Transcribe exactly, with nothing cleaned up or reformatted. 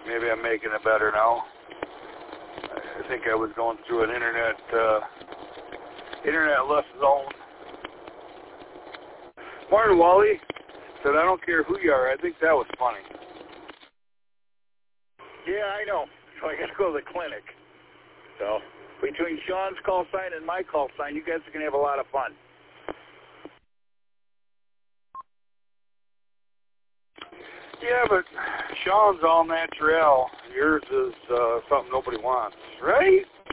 Maybe I'm making it better now. I think I was going through an internet uh, internet left zone. Martin Wally said, I don't care who you are. I think that was funny. Yeah, I know. So I got to go to the clinic. So between Sean's call sign and my call sign, you guys are going to have a lot of fun. Yeah, but Sean's all natural. Yours is uh, something nobody wants, right?